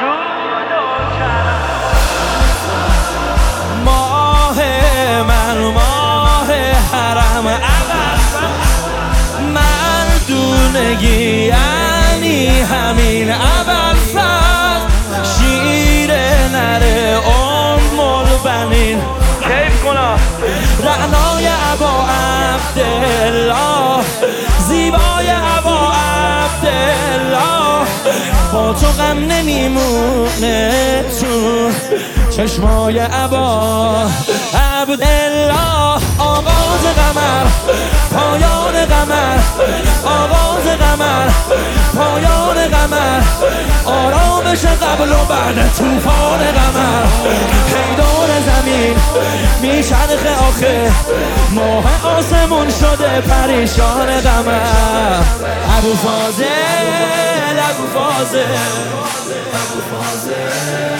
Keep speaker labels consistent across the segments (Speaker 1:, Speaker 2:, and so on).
Speaker 1: ماه من ماه حرم مردونگی یعنی همین اول فصل شیر نره ام البنین کیف کنا رعنای ابا عبدالله زیبای ابا عبدالله با تو غم نمیمونه تو چشمای ابا عبدالله آغاز قمر پایان قمر آغاز قمر پایان قمر آرامش قبل و بعد طوفان قمر پیدان زمین میچرخه آخه ماه آسمون شده پریشان قمر ابو فاضل ابو فاضل ابو فاضل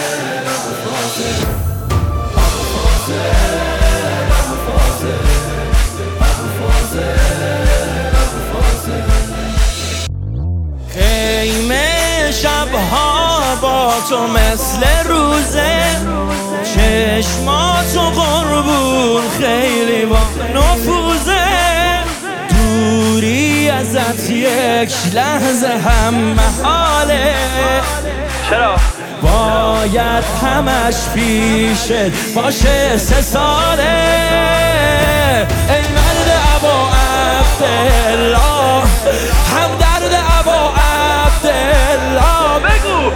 Speaker 1: خیمه شبها با تو مثل روزه چشماتو قربون خیلی با نفوذه دوری ازت یک لحظه هم محاله چرا؟ باید همش پیشت باشه 3 ساله ای مرد ابا عبدالله همدرد ابا عبدالله بگو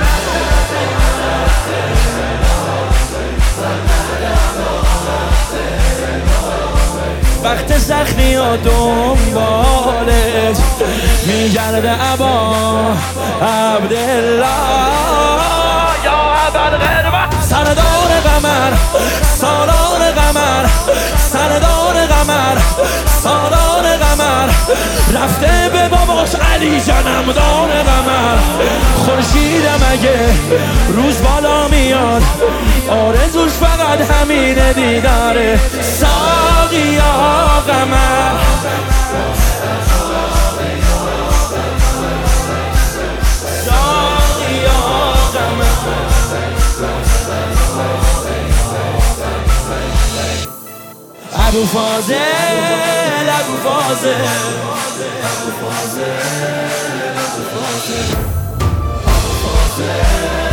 Speaker 1: وقت سختی و دنبالت میگرده ابا عبدالله یا ابوالقربه سردار قمر سالار قمر سردار قمر سالار قمر رفته به باباش علی جنمدار قمر خورشیدم اگه روز بالا میاد آرزوش فقط همینه دیداره ساقیا قمر ساقیا قمر ابو فاضل ابو فاضل ابو فاضل ابو فاضل ابو فاضل